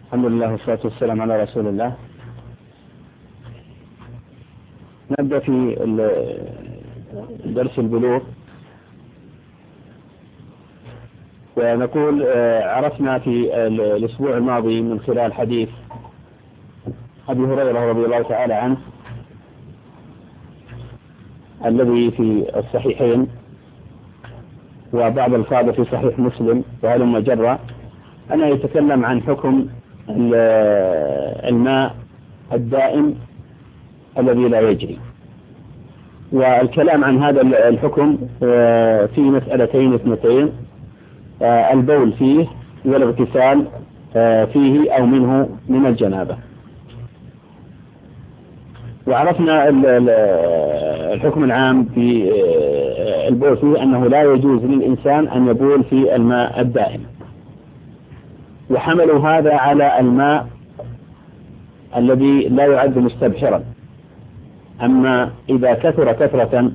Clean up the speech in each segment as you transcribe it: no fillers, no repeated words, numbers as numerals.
الحمد لله والصلاة والسلام على رسول الله. نبدأ في درس البلوغ، ونقول عرفنا في الأسبوع الماضي من خلال حديث أبي هريرة رضي الله تعالى عنه الذي في الصحيحين وبعض الفاظ في صحيح مسلم وهلم جرا، أنا يتكلم عن حكم الماء الدائم الذي لا يجري. والكلام عن هذا الحكم في مسألتين اثنتين: البول فيه والاغتسال فيه أو منه من الجنابة. وعرفنا الحكم العام في البول فيه أنه لا يجوز للإنسان أن يبول في الماء الدائم، وحملوا هذا على الماء الذي لا يعد مستبحرا. أما إذا كثر كثرة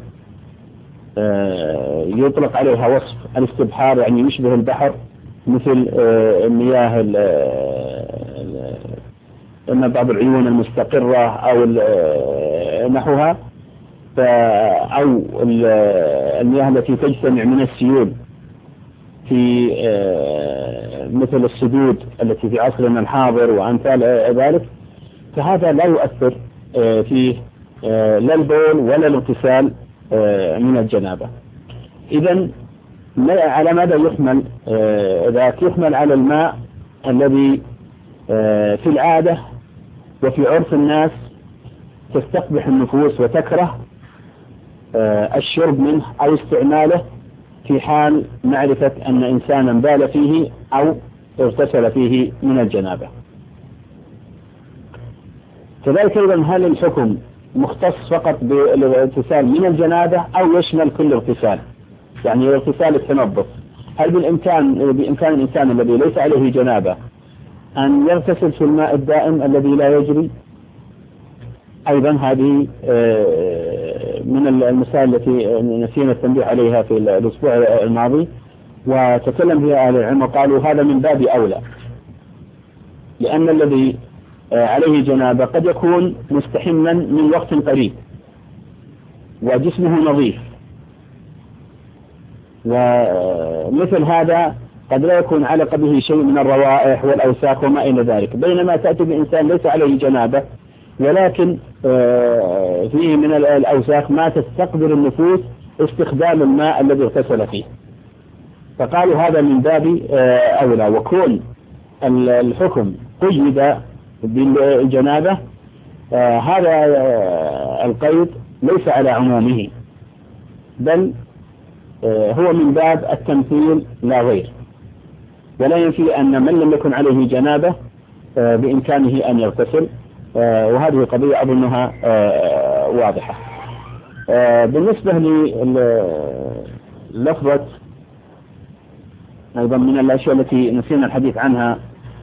يطلق عليها وصف الاستبحار، يعني يشبه البحر، مثل المياه إما بعض العيون المستقرة أو نحوها، أو المياه التي تجتمع من السيول في مثل السدود التي في عصرنا الحاضر وأمثال ذلك، فهذا لا يؤثر فيه لا البول ولا الاغتسال من الجنابة. إذن على ماذا يحمل؟ ذاك يحمل على الماء الذي في العادة وفي عرف الناس تستقبح النفوس وتكره الشرب منه أو استعماله في حال معرفة أن إنسانا بال فيه أو اغتسل فيه من الجنابة. كذلك أيضا هل الحكم مختص فقط بالاغتسال من الجنابة أو يشمل كل اغتسال؟ يعني اغتسال التنظف، هل بإمكان الإنسان الذي ليس عليه جنابة أن يغتسل في الماء الدائم الذي لا يجري؟ أيضا هذه من المسائل التي نسينا التنبيه عليها في الأسبوع الماضي، وتكلم فيها أهل العلم وقالوا هذا من باب أولى، لأن الذي عليه جنابة قد يكون مستحما من وقت قريب وجسمه نظيف، ومثل هذا قد لا يكون علق به شيء من الروائح والأوساخ وما إلى ذلك، بينما تأتي بإنسان ليس عليه جنابة ولكن فيه من الأوساخ ما تستقبل النفوس استخدام الماء الذي اغتسل فيه، فقالوا هذا من باب أولى. وكون الحكم قيد بالجنابة هذا القيد ليس على عمومه، بل هو من باب التمثيل لا غير، ولا ينفي أن من لم يكن عليه جنابة بإمكانه أن يغتسل، وهذه قضية أظنها واضحة. بالنسبة للفظة أيضا من الأشياء التي نسينا الحديث عنها،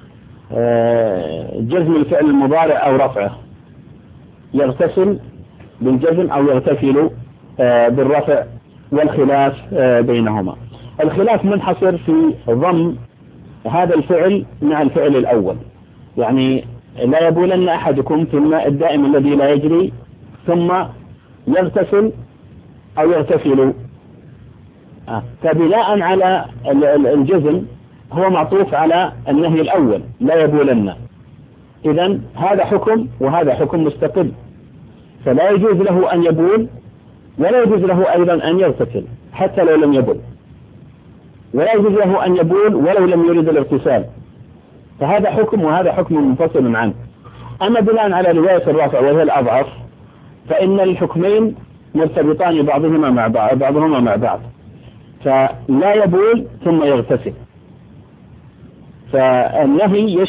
جزم الفعل المضارع أو رفعه، يغتسل بالجزم أو يغتسل بالرفع، والخلاف بينهما. الخلاف منحصر في ضم هذا الفعل مع الفعل الأول، يعني لا يبولن أحدكم في الماء الدائم الذي لا يجري ثم يغتسل أو يغتسل، فبناء على الجزم هو معطوف على النهي الأول لا يبولن، إذن هذا حكم وهذا حكم مستقل، فلا يجوز له أن يبول ولا يجوز له أيضا أن يغتسل حتى لو لم يبول، ولا يجوز له أن يبول ولو لم يريد الاغتسال، فهذا حكم وهذا حكم منفصل عنه. أما بناء على رواية الرفع وهي الأضعف فإن الحكمين مرتبطان بعضهما مع بعض، فلا يبول ثم يغتسل، فالنهي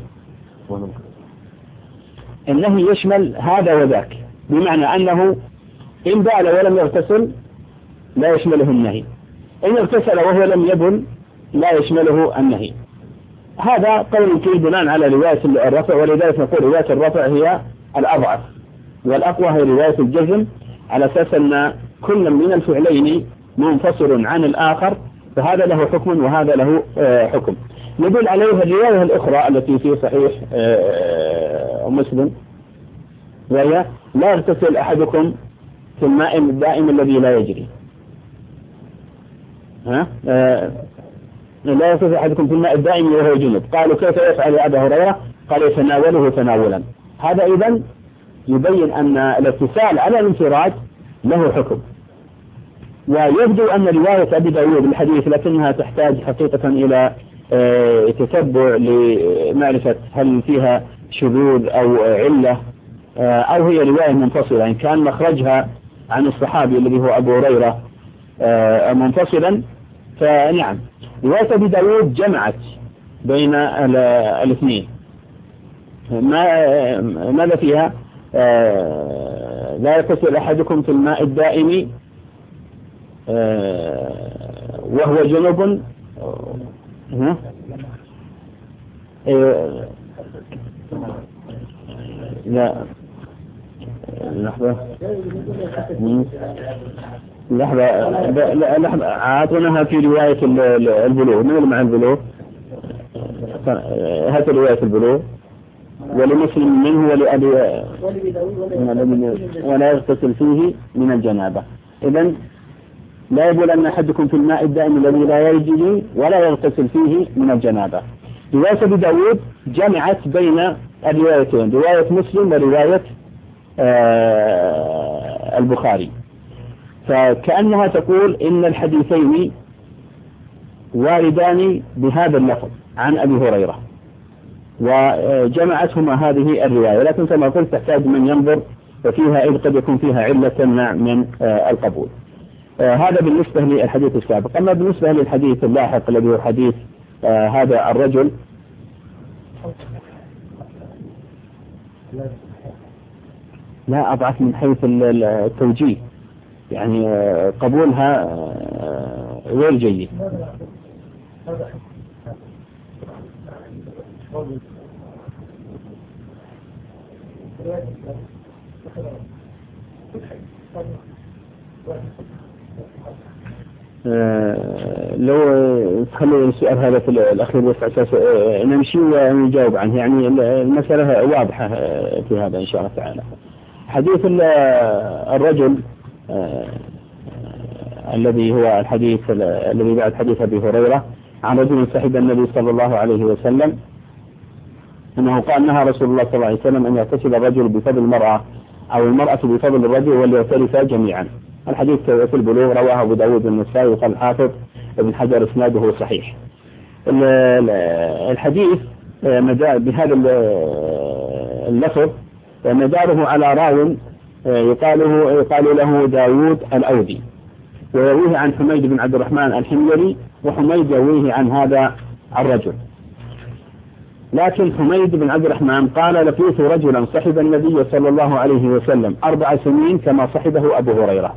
يشمل هذا وذاك، بمعنى أنه إن بال ولم يغتسل لا يشمله النهي، إن اغتسل وهو لم يبل لا يشمله النهي. هذا قول فيه بناء على رواية الرفع، ولذلك نقول رواية الرفع هي الأضعف، والأقوى هي رواية الجزم، على أساس أن كل من الفعلين منفصل عن الآخر فهذا له حكم وهذا له حكم. يدل عليه الرواية الأخرى التي في صحيح مسلم، وهي لا يغتسل أحدكم في الماء الدائم الذي لا يجري. لا يغتسل أحدكم في الماء الدائم وهو جنب. قالوا كيف يفعل يا أبا هريرة؟ قال يتناوله تناولا. هذا إذن يبين أن الاغتسال على الانفراد له حكم. ويبدو أن رواية أبي داود الحديث لكنها تحتاج حقيقة إلى تتبع لمعرفة هل فيها شذوذ أو علة أو هي رواية منفصلة. إن كان مخرجها عن الصحابي الذي هو أبو هريرة منفصلا فنعم. رواية أبي داود جمعت بين الاثنين. ماذا فيها؟ لا يغتسل أحدكم في الماء الدائم وهو جنب. لا لحظة عاطونها في رواية البلوغ. من مع البلوغ؟ هات رواية البلوغ ولمسلم منه ولأبي ولا يغتسل فيه من الجنابة. إذن لا يبول أن أحدكم في الماء الدائم الذي لا يجري ولا يغتسل فيه من الجنابة. رواية أبي داود جمعت بين الروايتين، رواية مسلم ورواية البخاري، فكأنها تقول إن الحديثين واردان بهذا اللفظ عن أبي هريرة وجمعتهما هذه الرواية، لكن كما قلت تحتاج من ينظر وفيها إذ قد يكون فيها علة تمنع من القبول. هذا بالنسبة للحديث السابق. أما بالنسبة للحديث اللاحق الذي هو حديث هذا الرجل، لا أضعف من حيث التوجيه، يعني قبولها غير جيد. لو تخلوا السؤال هذا في الأخير بس أساس نمشي ونجاوب عنه، يعني المسألة واضحة في هذا إن شاء الله تعالى. حديث الرجل الذي هو الحديث الذي بعد حديث أبي هريرة عن رجل صحب النبي صلى الله عليه وسلم أنه قال نهى رسول الله صلى الله عليه وسلم أن يغتسل الرجل بفضل المرأة أو المرأة بفضل الرجل وليغترفا جميعا. الحديث في البلوغ رواه أبو داود والنسائي وقال الحافظ ابن حجر اسناده صحيح. الحديث بهذا اللفظ مداره على راو يقال له داود الأودي، ويرويه عن حميد بن عبد الرحمن الحميري، وحميد يرويه عن هذا الرجل. لكن حميد بن عبد الرحمن قال لقيت رجلا صحب النبي صلى الله عليه وسلم 4 سنين كما صحبه أبو هريرة.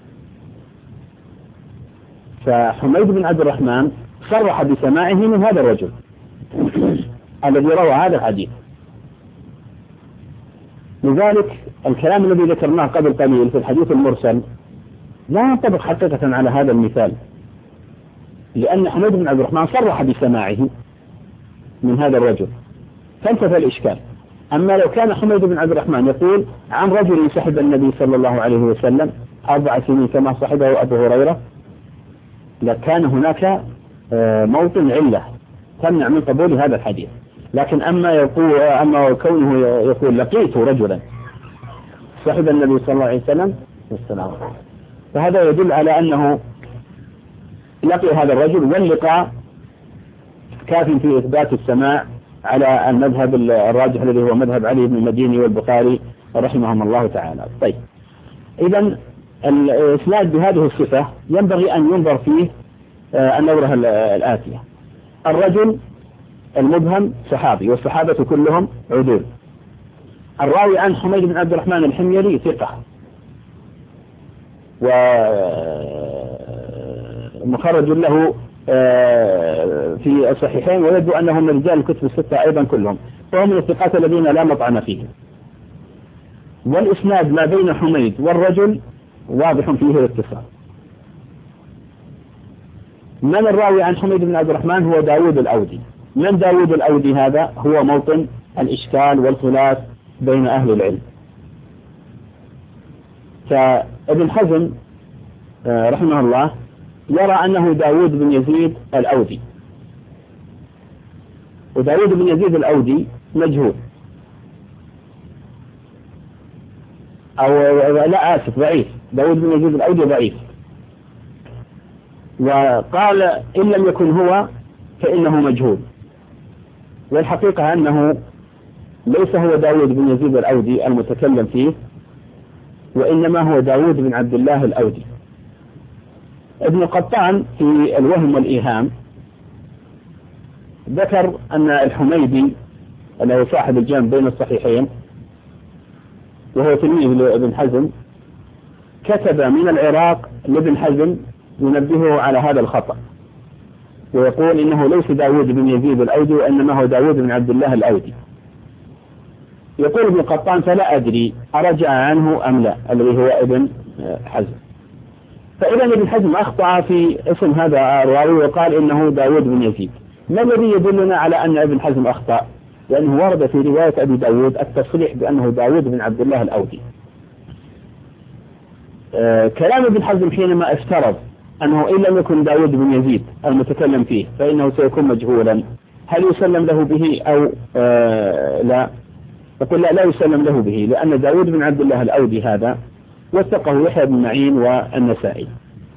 فحميد بن عبد الرحمن صرح بسماعه من هذا الرجل الذي روى هذا الحديث. لذلك الكلام الذي ذكرناه قبل قليل في الحديث المرسل لا ينطبق حقيقة على هذا المثال، لأن حميد بن عبد الرحمن صرح بسماعه من هذا الرجل فانتفى الإشكال. أما لو كان حميد بن عبد الرحمن يقول عن رجل صحب النبي صلى الله عليه وسلم 4 سنين كما صحبه أبو هريرة لكان هناك موطن علة تمنع من قبول هذا الحديث. لكن أما كونه يقول لقيت رجلا صحب النبي صلى الله عليه وسلم فهذا يدل على أنه لقي هذا الرجل، واللقاء كاف في إثبات السماع على المذهب الراجح الذي هو مذهب علي بن المديني والبخاري رحمهم الله تعالى. طيب، إذن الإسناد بهذه الصفة ينبغي أن ينظر فيه النظرة الآتية. الرجل المبهم صحابي والصحابة كلهم عدول. الراوي عن حميد بن عبد الرحمن الحميري ثقة ومخرج له في الصحيحين، ويبدو أنه من رجال الكتب الستة أيضا كلهم، وهم من الثقات الذين لا مطعن فيهم. والإسناد ما بين حميد والرجل واضح فيه الاتصال. من الراوي عن حميد بن عبد الرحمن؟ هو داود الأودي. من داود الأودي هذا؟ هو موطن الإشكال والخلاف بين أهل العلم. فابن حزم رحمه الله يرى أنه داود بن يزيد الأودي، وداود بن يزيد الأودي مجهول، أو لا آسف ضعيف. داود بن يزيد الأودي ضعيف، وقال إن لم يكن هو فإنه مجهول. والحقيقة أنه ليس هو داود بن يزيد الأودي المتكلم فيه، وإنما هو داود بن عبد الله الأودي. ابن قطان في الوهم والإيهام ذكر أن الحميدي الذي صاحب الجامع بين الصحيحين وهو تلميذ لابن حزم كتب من العراق لابن حزم ينبهه على هذا الخطأ، ويقول إنه ليس داود بن يزيد الأودي وإنما هو داود بن عبد الله الأودي. يقول ابن قطان فلا أدري أرجع عنه أم لا، الذي هو ابن حزم. فإذا ابن حزم أخطأ في اسم هذا الراوي وقال إنه داود بن يزيد. ما الذي يدلنا على أن ابن حزم أخطأ؟ لأنه ورد في رواية أبي داود التصريح بأنه داود بن عبد الله الأودي. كلام ابن حزم حينما افترض أنه إن لم يكن داود بن يزيد المتكلم فيه فإنه سيكون مجهولا، هل يسلم له به أو لا؟ يقول لا يسلم له به، لأن داود بن عبد الله الأودي هذا وثقه يحيى بن معين والنسائي،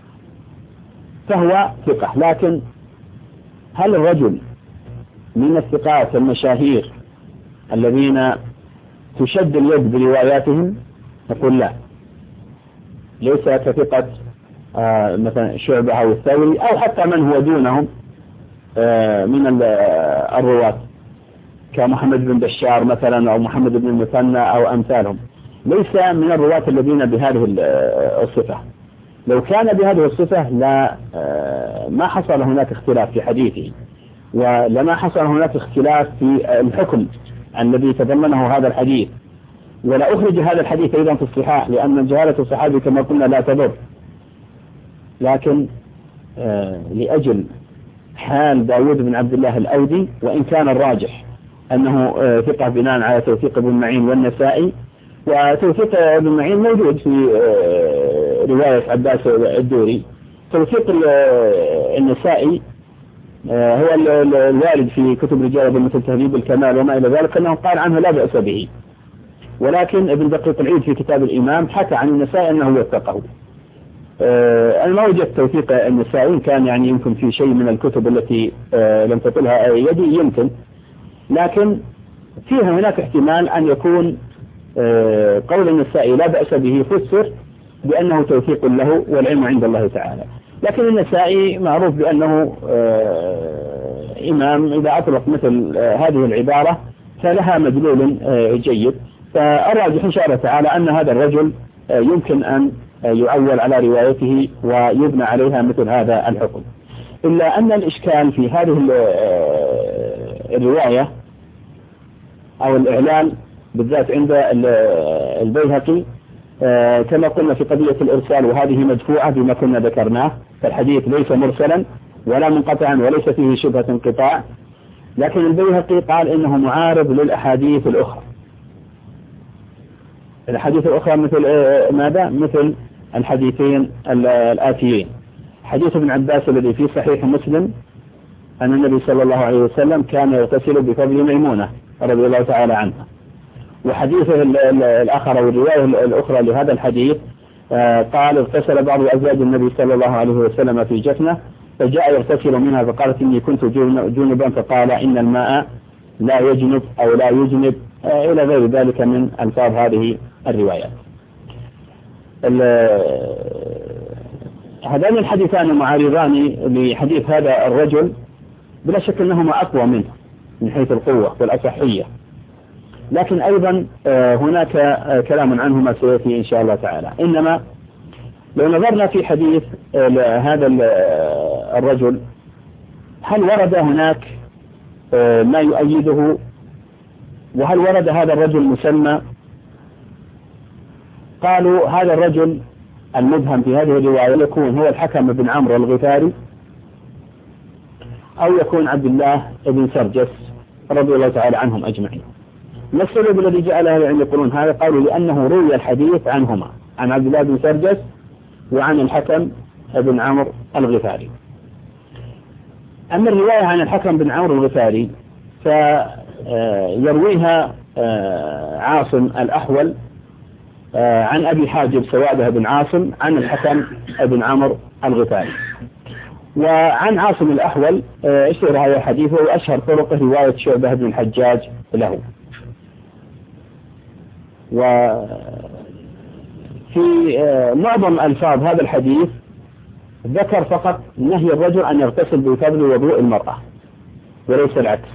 فهو ثقة. لكن هل الرجل من الثقات المشاهير الذين تشد اليد برواياتهم؟ نقول لا، ليس كثقة مثلا شعبة أو الثوري أو حتى من هو دونهم من الرواة كمحمد بن بشار مثلا أو محمد بن المثنى أو أمثالهم، ليس من الرواة الذين بهذه الصفة. لو كان بهذه الصفة لا ما حصل هناك اختلاف في حديثه، ولما حصل هناك اختلاف في الحكم الذي تضمنه هذا الحديث، ولا أخرج هذا الحديث أيضا في الصحاح، لأن جهالة الصحابي كما قلنا لا تضر. لكن لأجل حال داود بن عبد الله الأودي، وإن كان الراجح أنه ثقة بناء على توثيق ابن معين والنسائي، وتوثيق ابن معين موجود في رواية عباس الدوري. توثيق النسائي هو الوارد في كتب رجال مثل تهذيب الكمال وما إلى ذلك، أنه قال عنه لا بأس به، ولكن ابن دقيق العيد في كتاب الإمام حكى عن النسائي أنه وثقه. أنا ما وجدت توثيق النسائي، كان يعني يمكن في شيء من الكتب التي لم تطلها يدي يمكن، لكن فيها هناك احتمال أن يكون قول النسائي لا بأس به فسر بأنه توثيق له والعلم عند الله تعالى. لكن النسائي معروف بأنه إمام إذا أطلق مثل هذه العبارة فلها مدلول جيد. فالراجح إن شاء الله تعالى أن هذا الرجل يمكن أن يعول على روايته ويبنى عليها مثل هذا الحكم. إلا أن الإشكال في هذه الرواية أو الإعلان بالذات عند البيهقي كما قلنا في قضية الإرسال، وهذه مدفوعة بما كنا ذكرناه، فالحديث ليس مرسلا ولا منقطعا وليس فيه شبهة انقطاع، لكن البيهقي قال إنه معارض للأحاديث الأخرى. الحديث الأخرى مثل ماذا؟ مثل الحديثين الآتيين. حديث ابن عباس الذي في صحيح مسلم أن النبي صلى الله عليه وسلم كان يغتسل بفضل ميمونة رضي الله تعالى عنها. وحديثه الآخر أو الرواية الأخرى لهذا الحديث قال اغتسل بعض أزواج النبي صلى الله عليه وسلم في جفنة فجاء يغتسل منها فقالت إني كنت جنبا فقال إن الماء لا يجنب أو لا يجنب إلى غير ذلك من ألفاظ هذه الروايات. هذان الحديثان معارضان لحديث هذا الرجل بلا شك أنهما أقوى منه من حيث القوة والأصحية، لكن أيضا هناك كلام عنهما سيأتي إن شاء الله تعالى. إنما لو نظرنا في حديث هذا الرجل هل ورد هناك ما يؤيده، وهل ورد هذا الرجل مسمى؟ قالوا هذا الرجل المبهم في هذه الرواية يكون هو الحكم بن عمرو الغفاري، أو يكون عبد الله بن سرجس رضي الله تعالى عنهم أجمعين. ما السبب الذي جعل أهل العلم يقولون هذا؟ قالوا لأنه روي الحديث عنهما، عن عبد الله بن سرجس وعن الحكم بن عمرو الغفاري. أما الرواية عن الحكم بن عمرو الغفاري فيرويها عاصم الأحول عن أبي حاجب سوادة بن عاصم عن الحكم بن عمرو الغفاري. وعن عاصم الأحول اشتهر هذا الحديث وأشهر طرقه رواية شعبة بن الحجاج له. وفي معظم ألفاظ هذا الحديث ذكر فقط نهي الرجل أن يغتسل بفضل وضوء المرأة وليس العكس.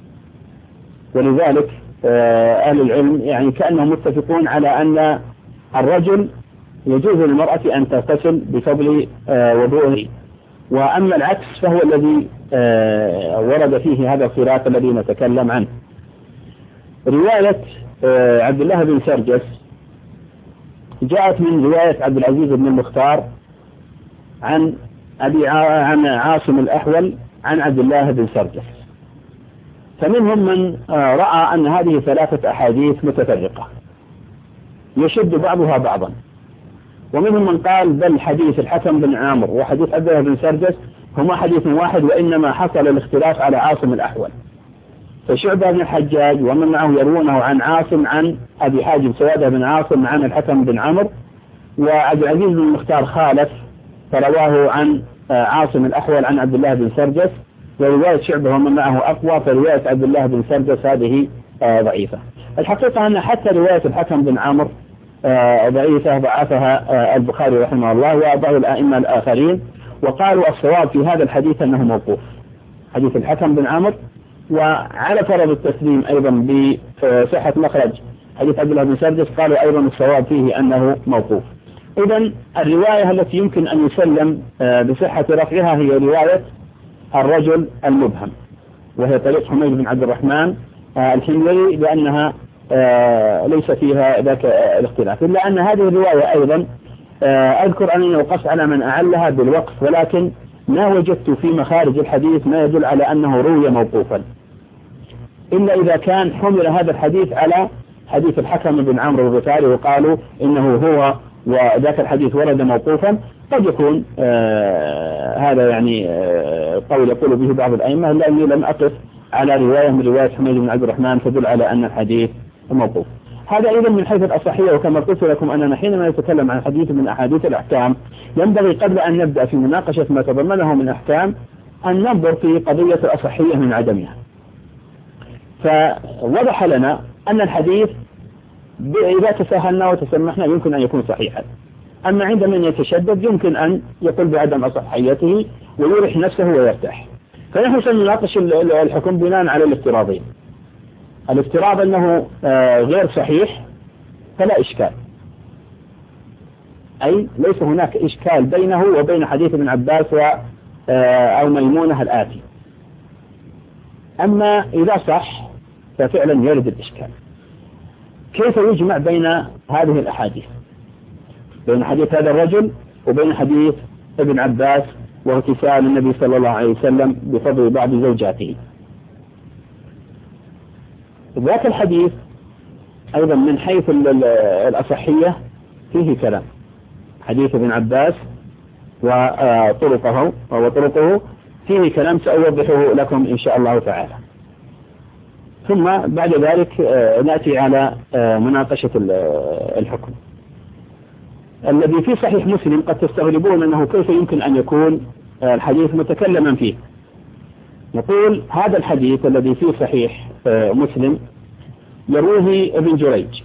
ولذلك أهل العلم يعني كأنهم متفقون على أن الرجل يجوز للمرأة أن تغتسل بفضل وضوءه، وأما العكس فهو الذي ورد فيه هذا الخلاف الذي نتكلم عنه. رواية عبد الله بن سرجس جاءت من رواية عبد العزيز بن المختار عن عاصم الأحول عن عبد الله بن سرجس. فمنهم من رأى أن هذه ثلاثة أحاديث متفرقة يشد بعضها بعضا، ومنهم من قال بل حديث الحكم بن عامر وحديث عبد الله بن سرجس هما حديث واحد، وإنما حصل الاختلاف على عاصم الأحول. فشعبة بن الحجاج ومن معه يروونه عن عاصم عن أبي حاجب سوادة بن عاصم عن الحكم بن عمرو، وعبد العزيز بن المختار خالف فرواه عن عاصم الأحول عن عبد الله بن سرجس، ورواية شعبة ومن معه أقوى، فرواية عبد الله بن سرجس هذه ضعيفة. الحقيقة أن حتى رواية الحكم بن عمرو ضعيفة ضعفها البخاري رحمه الله وبعض الأئمة الآخرين، وقالوا الصواب في هذا الحديث أنه موقوف، حديث الحكم بن عمرو. وعلى فرض التسليم أيضا بصحة مخرج حديث عبد الله بن سرجس قالوا أيضا الصواب فيه أنه موقوف. إذن الرواية التي يمكن أن يسلم بصحة رفعها هي رواية الرجل المبهم، وهي طريق حميد بن عبد الرحمن الحميري، لأنها ليس فيها ذاك الاختلاف، إلا أن هذه الرواية أيضا أذكر أنني وقفت على من أعلها بالوقف، ولكن ما وجدت في مخارج الحديث ما يدل على أنه روي موقوفا، إلا إذا كان حمل هذا الحديث على حديث الحكم بن عمرو الغفاري وقالوا إنه هو وذاك الحديث ورد موقوفا. قد يكون هذا يعني قول يقول به بعض الأئمة، لأني لم أقف على رواية من رواية حميد بن عبد الرحمن تدل على أن الحديث موقوف. هذا أيضا من حيث الأصحية، وكما قلت لكم أننا حينما نتكلم عن حديث من أحاديث الأحكام ينبغي قبل أن نبدأ في مناقشة ما تضمنه من أحكام أن ننظر في قضية الأصحية من عدمها. فوضح لنا أن الحديث إذا تساهلنا وتسمحنا يمكن أن يكون صحيحا، أما عند من يتشدد يمكن أن يقول بعدم أصحيته ويرح نفسه ويرتاح. فنحن سنناقش الحكم بناء على الافتراضين. الافتراض أنه غير صحيح فلا إشكال، أي ليس هناك إشكال بينه وبين حديث ابن عباس أو ميمونة الآتي. أما إذا صح ففعلا يرد الإشكال. كيف يجمع بين هذه الأحاديث، بين حديث هذا الرجل وبين حديث ابن عباس واغتسال النبي صلى الله عليه وسلم بفضل بعض زوجاته؟ ذاك الحديث أيضا من حيث الأصحية فيه كلام، حديث ابن عباس وطرقه فيه كلام سأوضحه لكم إن شاء الله تعالى. ثم بعد ذلك نأتي على مناقشة الحكم الذي في صحيح مسلم. قد تستغربون أنه كيف يمكن أن يكون الحديث متكلما فيه. نقول هذا الحديث الذي في صحيح مسلم يرويه ابن جريج،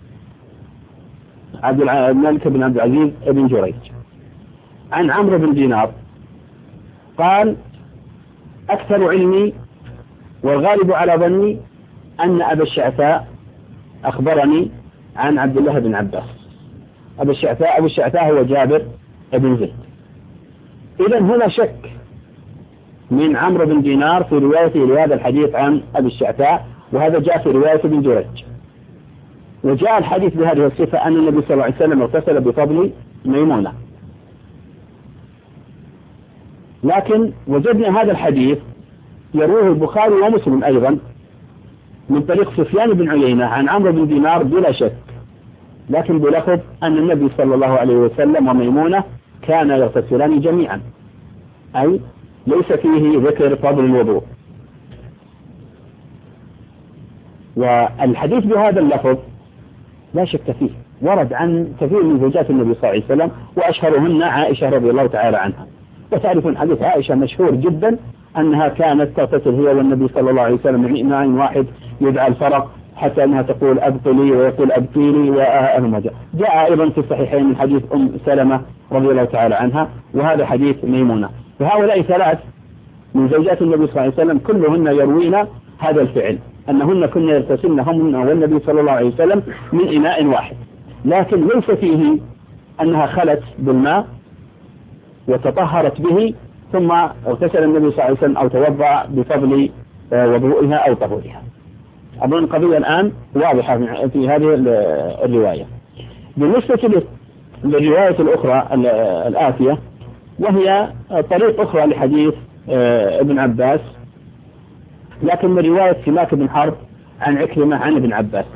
الملك بن عبد العزيز ابن جريج، عن عمرو بن دينار قال: أكثر علمي والغالب على ظني أن أبا الشعثاء أخبرني عن عبد الله بن عباس. أبو الشعثاء هو جابر بن زيد. إذن هنا شك من عمرو بن دينار في روايته لهذا الحديث عن أبي الشعثاء، وهذا جاء في رواية ابن جريج. وجاء الحديث بهذه الصفة أن النبي صلى الله عليه وسلم اغتسل بفضل ميمونة، لكن وجدنا هذا الحديث يرويه البخاري ومسلم أيضا من طريق سفيان بن عيينة عن عمرو بن دينار بلا شك، لكن بلفظ أن النبي صلى الله عليه وسلم وميمونة كانا يغتسلان جميعا، أي ليس فيه ذكر فضل الوضوء. والحديث بهذا اللفظ لا شك فيه ورد عن كثير من زوجات النبي صلى الله عليه وسلم، وأشهرهن عائشة رضي الله تعالى عنها. وتعرفون حديث عائشة مشهور جدا أنها كانت تغتسل هي والنبي صلى الله عليه وسلم من إناء واحد يدعى الفرق، حتى أنها تقول أبطلي ويقول أبطيلي وأهل جاء أيضا في الصحيحين من حديث أم سلمة رضي الله تعالى عنها، وهذا حديث ميمونة. فهؤلاء ثلاث من زوجات النبي صلى الله عليه وسلم كلهن يروين هذا الفعل، أنهن كن يغتسلن هم والنبي صلى الله عليه وسلم من إناء واحد، لكن ليس فيه أنها خلت بالماء وتطهرت به ثم اغتسل النبي صلى الله عليه وسلم أو توضأ بفضل وضوئها أو طهورها. أظن القضية الآن واضحة في هذه الرواية. بالنسبة للرواية الأخرى الآتية، وهي طريق أخرى لحديث ابن عباس، لكن من رواية سماك بن حرب عن عكرمة عن ابن عباس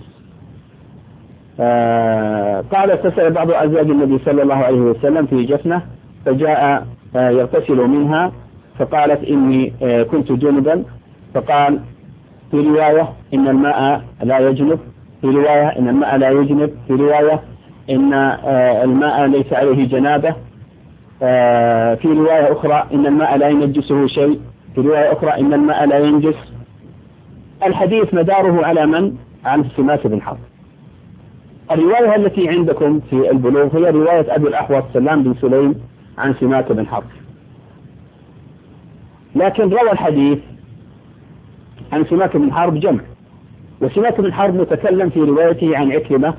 قال اغتسل بعض أزواج النبي صلى الله عليه وسلم في جفنة، فجاء يغتسل منها فقالت إني كنت جنبا، فقال في رواية إن الماء لا يجنب، في رواية إن الماء لا يجنب، في رواية إن الماء ليس عليه جنابة، في رواية أخرى إن الماء لا ينجسه شيء، في رواية أخرى إن الماء لا ينجس. الحديث مداره على من؟ عن سماك بن حرب. الرواية التي عندكم في البلوغ هي رواية أبي الأحوص سلام بن سليم عن سماك بن حرب، لكن روى الحديث عن سماك بن حرب جمع، وسماك بن حرب متكلم في روايته عن عكرمة،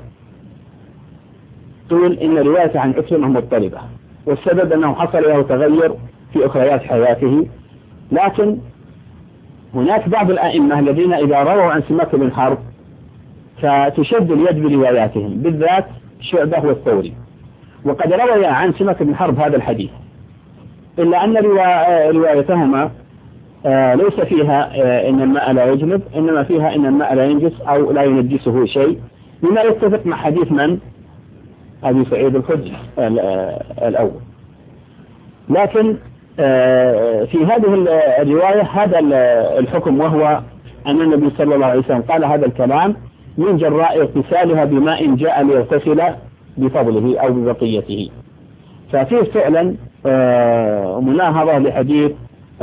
تقول إن روايته عن عكرمة مضطربة، والسبب أنه حصل له تغير في أخريات حياته. لكن هناك بعض الأئمة الذين إذا رووا عن سماك بن حرب فتشد اليد برواياتهم، بالذات شعبة والثوري، وقد روي عن سماك بن حرب هذا الحديث، إلا أن روايتهما ليس فيها إن الماء لا يجنب، إنما فيها إن الماء لا ينجس أو لا ينجسه شيء، مما يتفق مع حديث من؟ أبي سعيد الخدري الأول. لكن في هذه الرواية هذا الحكم، وهو أن النبي صلى الله عليه وسلم قال هذا الكلام من جراء اغتسالها بماء جاء ليغتسل بفضله أو ببقيته. ففيه فعلا مناهضة لحديث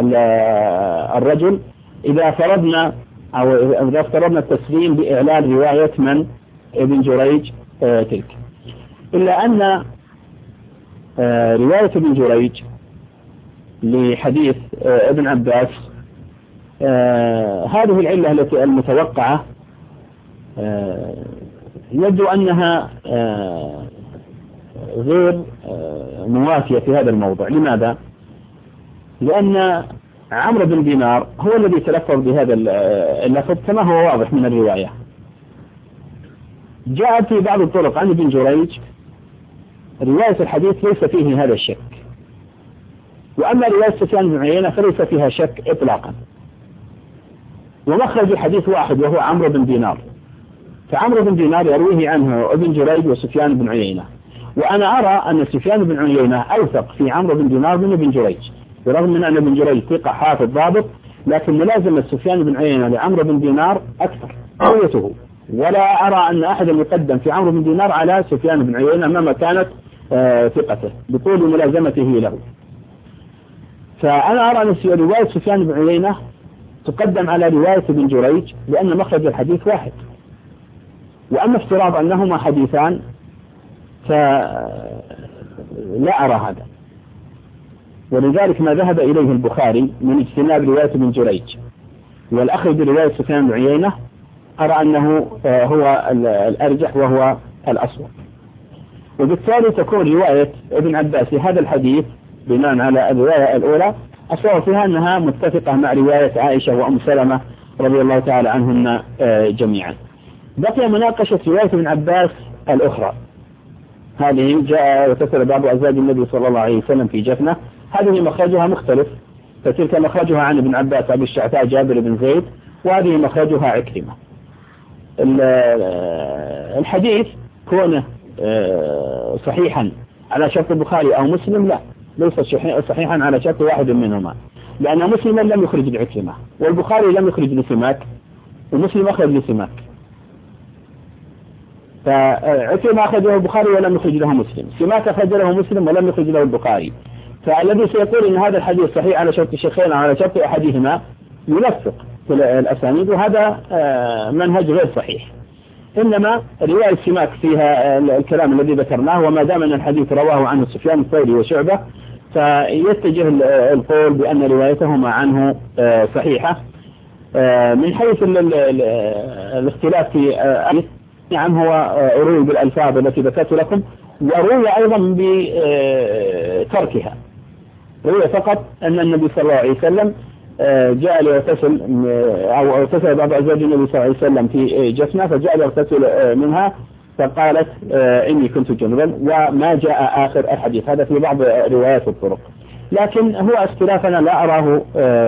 الرجل إذا فرضنا التسليم بإعلان رواية من؟ ابن جريج تلك. إلا أن رواية ابن جريج لحديث ابن عباس هذه العلة التي المتوقعة يبدو أنها غير موافية في هذا الموضوع. لماذا؟ لأن عمرو بن دينار هو الذي تلفظ بهذا اللفظ كما هو واضح من الرواية. جاءت في بعض الطرق عن ابن جريج رواية الحديث ليس فيه هذا الشك، وأما رواية سفيان بن عيينة فليس فيها شك إطلاقا، ومخرج الحديث واحد وهو عمرو بن دينار، فعمرو بن دينار يرويه عنه ابن جريج وسفيان بن عيينة، وأنا أرى أن سفيان بن عيينة أوثق في عمرو بن دينار من ابن جريج، برغم من أن ابن جريج ثقة حافظ ضابط، لكن ملازمة سفيان بن عيينة لعمرو بن دينار أكثر قوته، ولا أرى أن أحد يقدم في عمرو بن دينار على سفيان بن عيينة مهما كانت ثقته بطول ملازمته له. فأنا أرى أن رواية سفيان بن عيينة تقدم على رواية ابن جريج لأن مخرج الحديث واحد، وأما افتراض أنهما حديثان فلا أرى هذا، ولذلك ما ذهب إليه البخاري من اجتناب رواية ابن جريج والأخذ برواية سفيان بن عيينة أرى أنه هو الأرجح وهو الأصوب، وبالتالي تكون رواية ابن عباس هذا الحديث بناء على الرواية الأولى أصوب فيها أنها متفقة مع رواية عائشة وأم سلمة رضي الله تعالى عنهن جميعا. بقي مناقشة رواية ابن عباس الأخرى، هذه جاء وتسل بعض أزواج النبي صلى الله عليه وسلم في جفنة، هذه مخرجها مختلف، فتلك مخرجها عن ابن عباس أبي الشعثاء جابر بن زيد، وهذه مخرجها عكرمة. الحديث كونه صحيحا على شرط البخاري أو مسلم لا، ليس صحيحا على شرط واحد منهما، لأن مسلما لم يخرج لعكرمة، والبخاري لم يخرج لسماك، ومسلم أخرج لسماك، فعكرمة أخرجه البخاري ولم يخرج له مسلم، سماك أخرج له مسلم ولم يخرج له البخاري. فالذي سيقول إن هذا الحديث صحيح على شرط الشيخين أو على شرط أحدهما يلفق في الأسانيد، وهذا منهج غير صحيح. إنما رواية سماك فيها الكلام الذي ذكرناه، وما دام أن الحديث رواه عنه سفيان الثوري وشعبة، فيتجه القول بأن روايتهما عنه صحيحة. من حيث الاختلاف في نعم هو أروي بالألفاظ التي ذكرت لكم، وروي أيضا بتركها، روي فقط أن النبي صلى الله عليه وسلم جاء ليغتسل أو اغتسل بعض أزواج النبي صلى الله عليه وسلم في جفنة، فجاء ليغتسل منها فقالت إني كنت جنبا، وما جاء آخر الحديث. هذا في بعض روايات الطرق، لكن هو اختلافنا لا أراه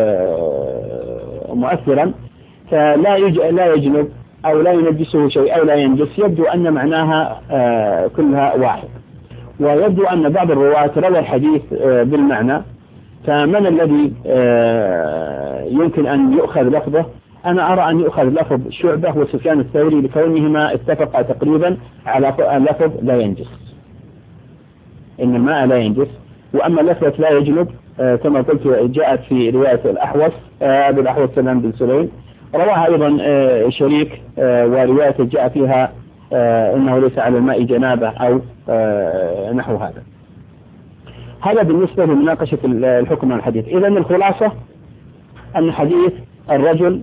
مؤثرا، فلا يجنب أو لا ينجسه شيء أو لا ينجس، يبدو أن معناها كلها واحد. ويبدو أن بعض الرواة روى الحديث بالمعنى، فمن الذي يمكن أن يؤخذ لفظه؟ أنا أرى أن يؤخذ لفظ شعبة وسفيان الثوري لكونهما اتفقا تقريبا على لفظ لا ينجس، إن الماء لا ينجس. وأما لفظة لا يجنب كما قلت جاءت في رواية الأحوص أبي الأحوص سلام بن سليم، رواها أيضا شريك، ورواية جاء فيها إنه ليس على الماء جنابة أو نحو هذا. هذا بالنسبة لمناقشة الحكم عن الحديث. إذن الخلاصة أن حديث الرجل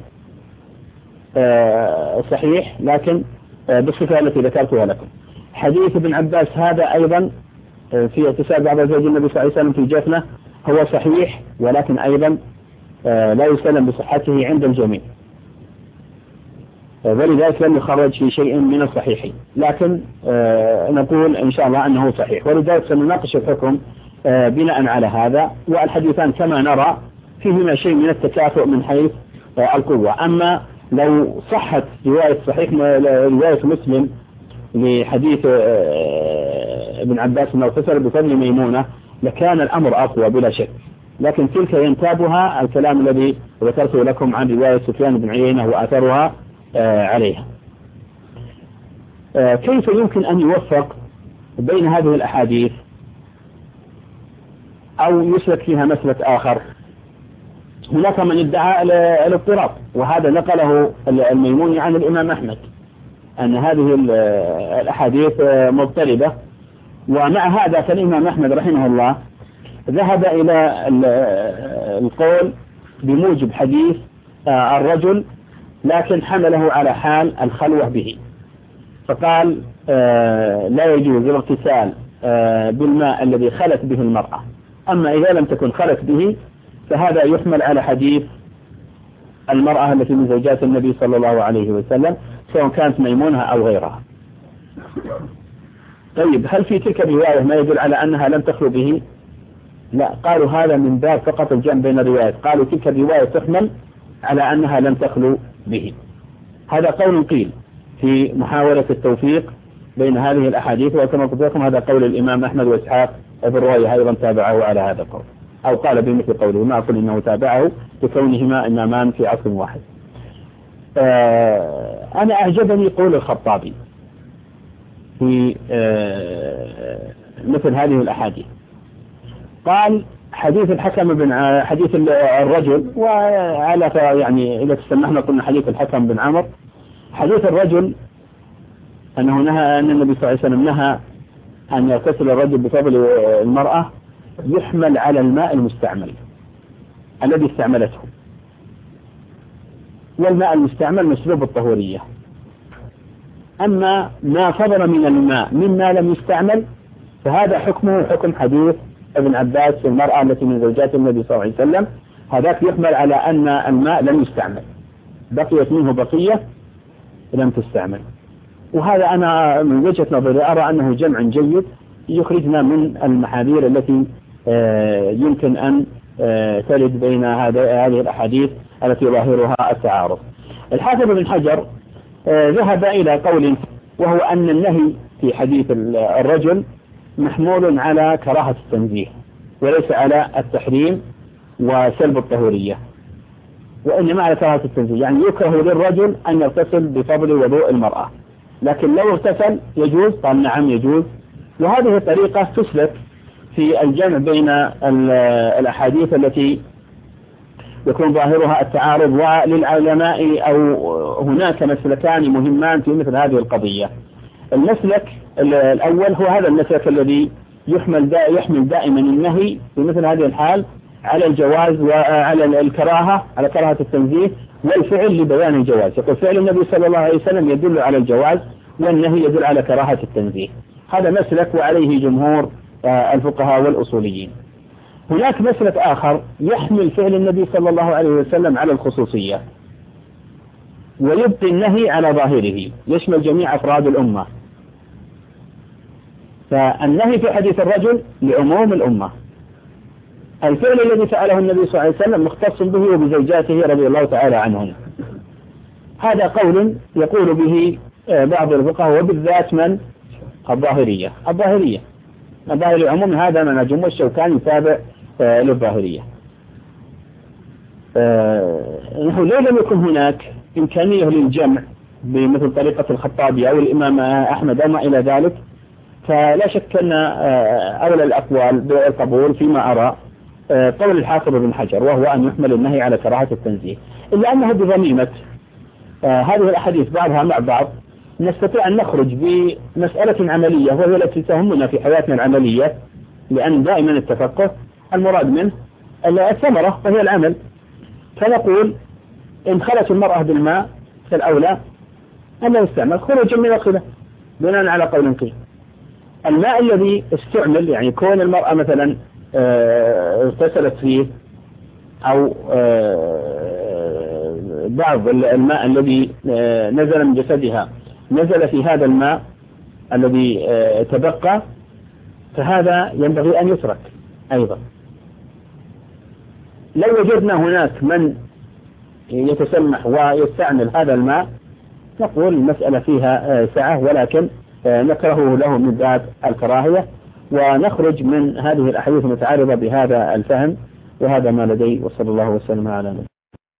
صحيح، لكن بالصفة التي ذكرتها لكم. حديث ابن عباس هذا أيضا في اغتسال بعض أزواج النبي صلى الله عليه وسلم في جفنة هو صحيح، ولكن أيضا لا يسلم بصحته عند الجميع، ولذلك لم يخرج في شيء من الصحيحين، لكن نقول إن شاء الله أنه صحيح، ولذلك سنناقش الحكم بناء على هذا. والحديثان كما نرى فيهما شيء من التكافؤ من حيث القوة. أما لو صحت رواية صحيح رواية مسلم لحديث ابن عباس أنه اغتسل بفضل ميمونة لكان الأمر أقوى بلا شك، لكن تلك ينتابها الكلام الذي ذكرته لكم عن رواية سفيان بن عيينة وآثرها عليها. كيف يمكن أن يوفق بين هذه الأحاديث أو يسلك فيها مسلك آخر؟ هناك من ادعى الاضطراب، وهذا نقله الميموني عن الإمام أحمد أن هذه الأحاديث مضطربة، ومع هذا فالإمام أحمد رحمه الله ذهب إلى القول بموجب حديث الرجل، لكن حمله على حال الخلوة به، فقال لا يجوز الاغتسال بالماء الذي خلت به المرأة، أما إذا لم تكن خلت به فهذا يحمل على حديث المرأة التي من زوجات النبي صلى الله عليه وسلم سواء كانت ميمونة أو غيرها. طيب هل في تلك الرواية ما يدل على أنها لم تخلو به؟ لا، قالوا هذا من باب فقط الجمع بين الروايات، قالوا تلك الرواية تحمل على أنها لم تخلو به. هذا قول قيل في محاولة التوفيق بين هذه الأحاديث، وكما قلت لكم هذا قول الإمام أحمد وإسحاق ابن راهويه أيضا تابعه على هذا القول، أو قال بمثل قوله، ما أقول إنه تابعه لكونهما إمامان في عصر واحد. أنا أعجبني قول الخطابي في مثل هذه الأحاديث، قال حديث الحكم بن حديث الرجل، وعلى يعني إذا تسمحنا قلنا حديث الحكم بن عمرو، حديث الرجل أنه نهى أن النبي صلى الله عليه وسلم نهى أن يغتسل الرجل بفضل المرأة، يحمل على الماء المستعمل الذي استعملته، والماء المستعمل مسلوب الطهورية. أما ما فضل من الماء مما لم يستعمل فهذا حكمه حكم حديث ابن عباس في المرأة التي من زوجات النبي صلى الله عليه وسلم، هذاك يحمل على أن الماء لم يستعمل، بقيت منه بقية لم تستعمل. وهذا أنا من وجهة نظري أرى أنه جمع جيد يخرجنا من المحاذير التي يمكن أن تلد بين هذه الأحاديث التي ظاهرها التعارض. الحافظ بن حجر ذهب إلى قول، وهو أن النهي في حديث الرجل محمول على كراهة التنزيه وليس على التحريم وسلب الطهورية، وإنما على كراهة التنزيه، يعني يكره للرجل أن يغتسل بفضل وضوء المرأة، لكن لو اغتسل يجوز. قال نعم يجوز. وهذه الطريقة تسلك في الجمع بين الأحاديث التي يكون ظاهرها التعارض. وللعلماء أو هناك مسلكان مهمان في مثل هذه القضية. المسلك الأول هو هذا المسلك الذي يحمل دائما النهي في مثل هذه الحال على الجواز وعلى الكراهة، على كراهة التنزيه، والفعل لبيان الجواز. يقول فعل النبي صلى الله عليه وسلم يدل على الجواز والنهي يدل على كراهة التنزيه. هذا مسلك وعليه جمهور الفقهاء والأصوليين. هناك مسلك آخر يحمل فعل النبي صلى الله عليه وسلم على الخصوصية ويبقي النهي على ظاهره، يشمل جميع أفراد الأمة. فالنهي في حديث الرجل لعموم الأمة. الفعل الذي فعله النبي صلى الله عليه وسلم مختص به وبزوجاته رضي الله تعالى عنهن. هذا قول يقول به بعض الفقهاء وبالذات من الظاهرية عموم هذا منهجهم، والشوكاني تابع للظاهرية. نحن لو لم يكن هناك إمكانية للجمع بمثل طريقة الخطابي أو الإمام أحمد أو ما إلى ذلك، فلا شك أن أولى الأقوال بالقبول فيما أرى قول الحافظ بن حجر، وهو أن يحمل النهي على كراهة التنزيه، إلا أنه بضميمة هذه الأحاديث بعضها مع بعض نستطيع أن نخرج بمسألة عملية وهي التي تهمنا في حياتنا العملية، لأن دائما التفقه المراد منه الثمرة وهي العمل. فنقول إن خلت المرأة بالماء فالأولى أن لا يستعمل خروجا من الخلاف بناء على قول قيل. الماء الذي استعمل، يعني كون المرأة مثلا اغتسلت فيه أو بعض الماء الذي نزل من جسدها نزل في هذا الماء الذي تبقى، فهذا ينبغي أن يترك أيضا. لو وجدنا هناك من يتسمح ويستعمل هذا الماء نقول المسألة فيها سعة، ولكن نكرهه له من باب الكراهية، ونخرج من هذه الأحاديث المتعارضة بهذا الفهم. وهذا ما لدي، وصلى الله وسلم على نبينا.